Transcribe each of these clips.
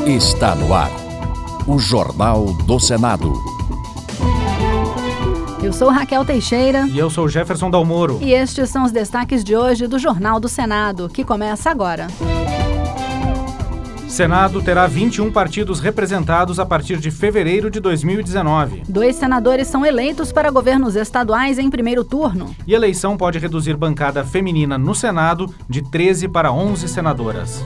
Está no ar, o Jornal do Senado. Eu sou Raquel Teixeira. E eu sou Jefferson Dalmoro. E estes são os destaques de hoje do Jornal do Senado, que começa agora. Senado terá 21 partidos representados a partir de fevereiro de 2019. 2 senadores são eleitos para governos estaduais em primeiro turno. E eleição pode reduzir bancada feminina no Senado de 13 para 11 senadoras.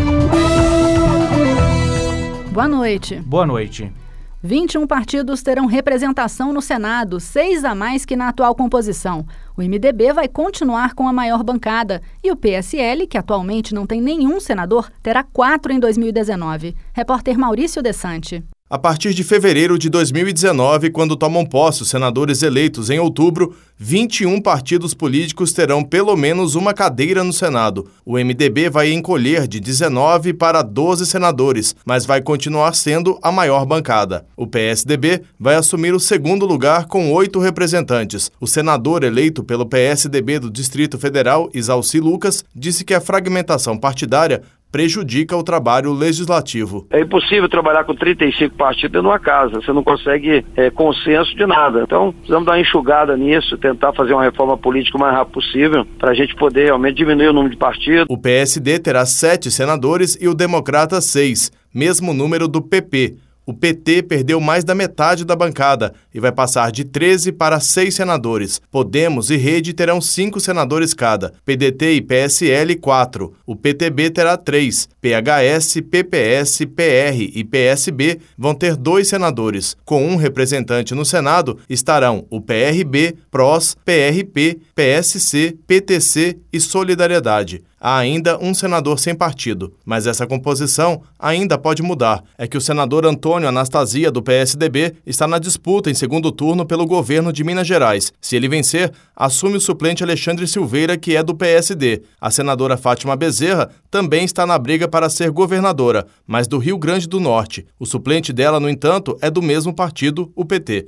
Boa noite. Boa noite. 21 partidos terão representação no Senado, 6 a mais que na atual composição. O MDB vai continuar com a maior bancada e o PSL, que atualmente não tem nenhum senador, terá 4 em 2019. Repórter Maurício Desante. A partir de fevereiro de 2019, quando tomam posse os senadores eleitos em outubro, 21 partidos políticos terão pelo menos uma cadeira no Senado. O MDB vai encolher de 19 para 12 senadores, mas vai continuar sendo a maior bancada. O PSDB vai assumir o segundo lugar com 8 representantes. O senador eleito pelo PSDB do Distrito Federal, Isalci Lucas, disse que a fragmentação partidária prejudica o trabalho legislativo. É impossível trabalhar com 35 partidos numa casa, você não consegue consenso de nada. Então, precisamos dar uma enxugada nisso, tentar fazer uma reforma política o mais rápido possível, para a gente poder realmente diminuir o número de partidos. O PSD terá 7 senadores e o Democrata 6, mesmo número do PP. O PT perdeu mais da metade da bancada e vai passar de 13 para 6 senadores. Podemos e Rede terão 5 senadores cada. PDT e PSL, 4. O PTB terá 3. PHS, PPS, PR e PSB vão ter 2 senadores. Com um representante no Senado estarão o PRB, PROS, PRP, PSC, PTC e Solidariedade. Há ainda um senador sem partido, mas essa composição ainda pode mudar. É que o senador Antônio Anastasia, do PSDB, está na disputa em segundo turno pelo governo de Minas Gerais. Se ele vencer, assume o suplente Alexandre Silveira, que é do PSD. A senadora Fátima Bezerra também está na briga para ser governadora, mas do Rio Grande do Norte. O suplente dela, no entanto, é do mesmo partido, o PT.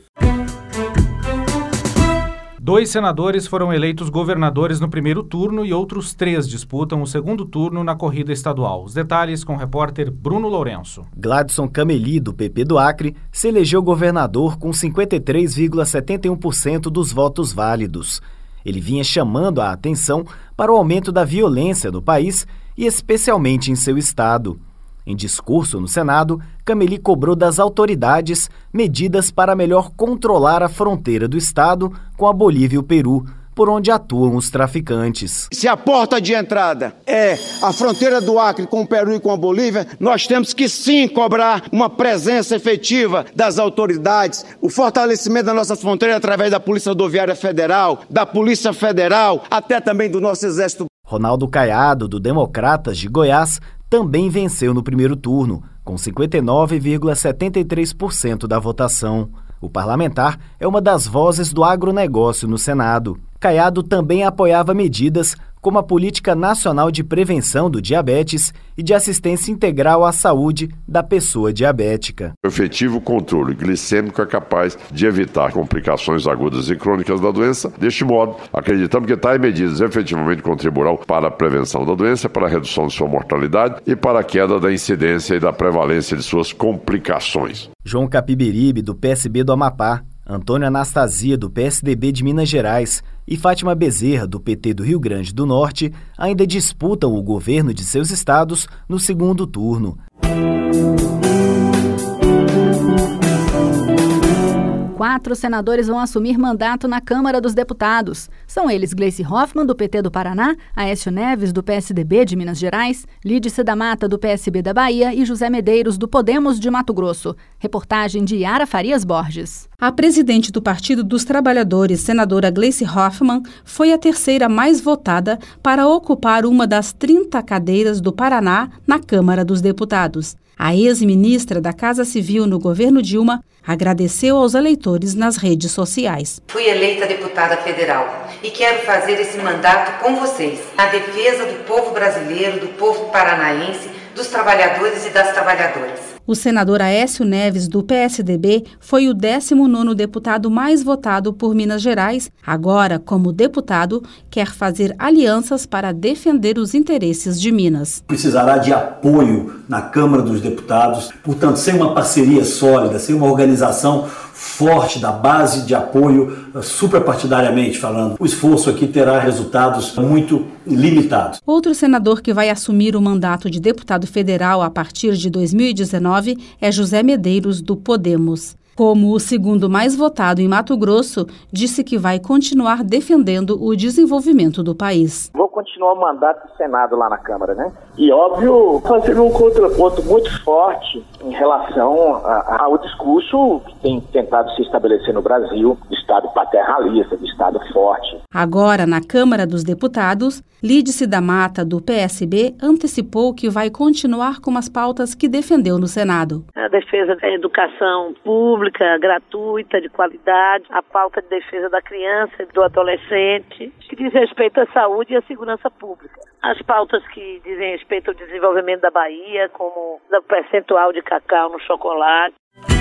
2 senadores foram eleitos governadores no primeiro turno e outros 3 disputam o segundo turno na corrida estadual. Os detalhes com o repórter Bruno Lourenço. Gladson Cameli, do PP do Acre, se elegeu governador com 53,71% dos votos válidos. Ele vinha chamando a atenção para o aumento da violência no país e especialmente em seu estado. Em discurso no Senado, Cameli cobrou das autoridades medidas para melhor controlar a fronteira do estado com a Bolívia e o Peru, por onde atuam os traficantes. Se a porta de entrada é a fronteira do Acre com o Peru e com a Bolívia, nós temos que sim cobrar uma presença efetiva das autoridades, o fortalecimento da nossa fronteira através da Polícia Rodoviária Federal, da Polícia Federal, até também do nosso Exército. Ronaldo Caiado, do Democratas de Goiás, também venceu no primeiro turno, com 59,73% da votação. O parlamentar é uma das vozes do agronegócio no Senado. Caiado também apoiava medidas como a Política Nacional de Prevenção do Diabetes e de Assistência Integral à Saúde da Pessoa Diabética. O efetivo controle glicêmico é capaz de evitar complicações agudas e crônicas da doença. Deste modo, acreditamos que tais medidas efetivamente contribuirão para a prevenção da doença, para a redução de sua mortalidade e para a queda da incidência e da prevalência de suas complicações. João Capiberibe, do PSB do Amapá, Antônio Anastasia, do PSDB de Minas Gerais, e Fátima Bezerra, do PT do Rio Grande do Norte, ainda disputam o governo de seus estados no segundo turno. 4 senadores vão assumir mandato na Câmara dos Deputados. São eles Gleice Hoffmann, do PT do Paraná, Aécio Neves, do PSDB de Minas Gerais, Lídice da Mata, do PSB da Bahia e José Medeiros, do Podemos de Mato Grosso. Reportagem de Yara Farias Borges. A presidente do Partido dos Trabalhadores, senadora Gleice Hoffmann, foi a terceira mais votada para ocupar uma das 30 cadeiras do Paraná na Câmara dos Deputados. A ex-ministra da Casa Civil no governo Dilma agradeceu aos eleitores nas redes sociais. Fui eleita deputada federal e quero fazer esse mandato com vocês, na defesa do povo brasileiro, do povo paranaense, dos trabalhadores e das trabalhadoras. O senador Aécio Neves, do PSDB, foi o 19º deputado mais votado por Minas Gerais. Agora, como deputado, quer fazer alianças para defender os interesses de Minas. Precisará de apoio na Câmara dos Deputados, portanto, sem uma parceria sólida, sem uma organização forte da base de apoio, suprapartidariamente falando, o esforço aqui terá resultados muito limitados. Outro senador que vai assumir o mandato de deputado federal a partir de 2019 é José Medeiros, do Podemos. Como o segundo mais votado em Mato Grosso, disse que vai continuar defendendo o desenvolvimento do país. Vou continuar o mandato do Senado lá na Câmara, né? E, óbvio, fazendo um contraponto muito forte em relação ao discurso que tem tentado se estabelecer no Brasil, de Estado paternalista, de Estado forte. Agora, na Câmara dos Deputados, Lídice da Mata, do PSB, antecipou que vai continuar com as pautas que defendeu no Senado. A defesa da educação pública, gratuita, de qualidade, a pauta de defesa da criança e do adolescente, que diz respeito à saúde e à segurança pública. As pautas que dizem respeito ao desenvolvimento da Bahia, como o percentual de cacau no chocolate.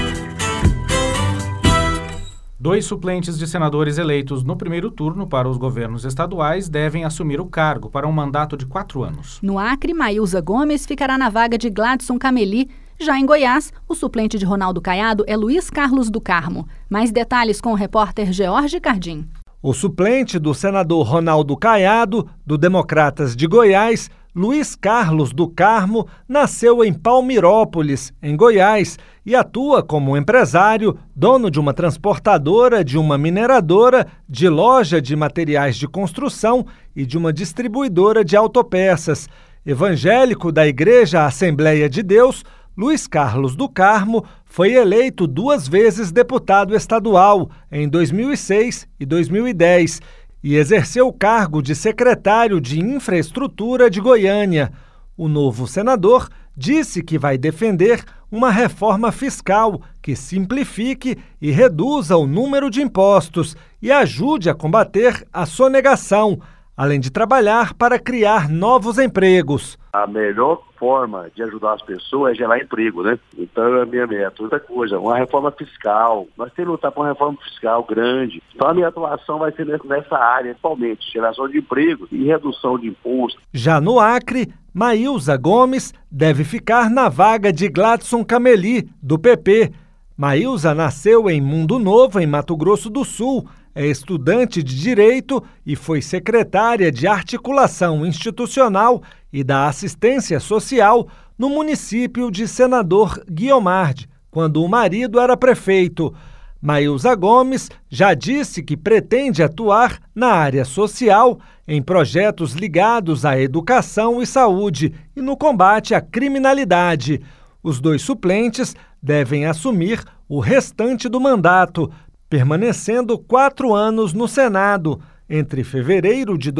2 suplentes de senadores eleitos no primeiro turno para os governos estaduais devem assumir o cargo para um mandato de 4 anos. No Acre, Maílza Gomes ficará na vaga de Gladson Cameli. Já em Goiás, o suplente de Ronaldo Caiado é Luiz Carlos do Carmo. Mais detalhes com o repórter George Cardim. O suplente do senador Ronaldo Caiado, do Democratas de Goiás, Luiz Carlos do Carmo, nasceu em Palmirópolis, em Goiás, e atua como empresário, dono de uma transportadora, de uma mineradora, de loja de materiais de construção e de uma distribuidora de autopeças. Evangélico da Igreja Assembleia de Deus, Luiz Carlos do Carmo foi eleito 2 vezes deputado estadual, em 2006 e 2010, e exerceu o cargo de secretário de Infraestrutura de Goiânia. O novo senador disse que vai defender uma reforma fiscal que simplifique e reduza o número de impostos e ajude a combater a sonegação, além de trabalhar para criar novos empregos. A melhor forma de ajudar as pessoas é gerar emprego, né? Então é a minha meta. Outra coisa, uma reforma fiscal. Nós temos que lutar por uma reforma fiscal grande. Então a minha atuação vai ser nessa área, principalmente, geração de emprego e redução de impostos. Já no Acre, Maílza Gomes deve ficar na vaga de Gladson Cameli, do PP. Maílza nasceu em Mundo Novo, em Mato Grosso do Sul. É estudante de Direito e foi secretária de Articulação Institucional e da Assistência Social no município de Senador Guiomard, quando o marido era prefeito. Maílza Gomes já disse que pretende atuar na área social, em projetos ligados à educação e saúde e no combate à criminalidade. Os 2 suplentes devem assumir o restante do mandato, permanecendo 4 anos no Senado, entre fevereiro de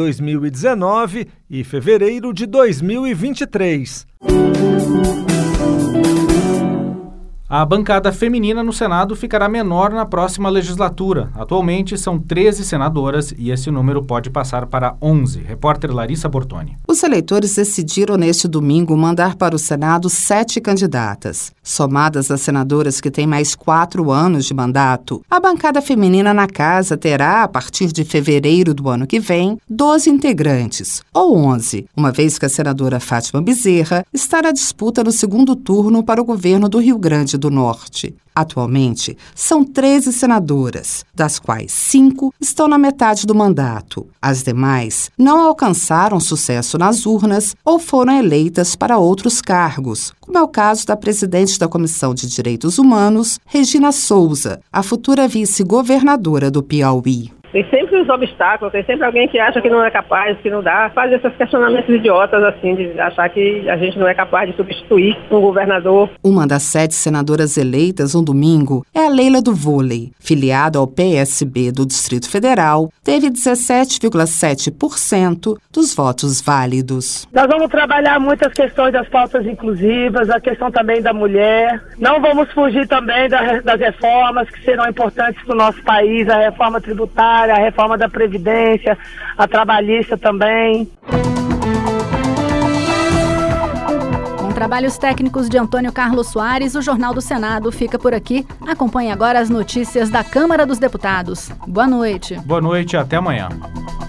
2019 e fevereiro de 2023. A bancada feminina no Senado ficará menor na próxima legislatura. Atualmente são 13 senadoras e esse número pode passar para 11. Repórter Larissa Bortoni. Os eleitores decidiram neste domingo mandar para o Senado 7 candidatas. Somadas as senadoras que têm mais 4 anos de mandato, a bancada feminina na casa terá, a partir de fevereiro do ano que vem, 12 integrantes, ou 11, uma vez que a senadora Fátima Bezerra está na disputa no segundo turno para o governo do Rio Grande do Norte. Atualmente, são 13 senadoras, das quais 5 estão na metade do mandato. As demais não alcançaram sucesso nas urnas ou foram eleitas para outros cargos, como é o caso da presidente da Comissão de Direitos Humanos, Regina Souza, a futura vice-governadora do Piauí. Tem sempre os obstáculos, tem sempre alguém que acha que não é capaz, que não dá, faz esses questionamentos idiotas assim, de achar que a gente não é capaz de substituir um governador. Uma das 7 senadoras eleitas no domingo é a Leila do Vôlei, filiada ao PSB do Distrito Federal, teve 17,7% dos votos válidos. Nós vamos trabalhar muitas questões das pautas inclusivas, a questão também da mulher. Não vamos fugir também das reformas que serão importantes para o nosso país, a reforma tributária, a reforma da Previdência, a trabalhista também. trabalhos técnicos de Antônio Carlos Soares, o Jornal do Senado fica por aqui. Acompanhe agora as notícias da Câmara dos Deputados. Boa noite. Boa noite e até amanhã.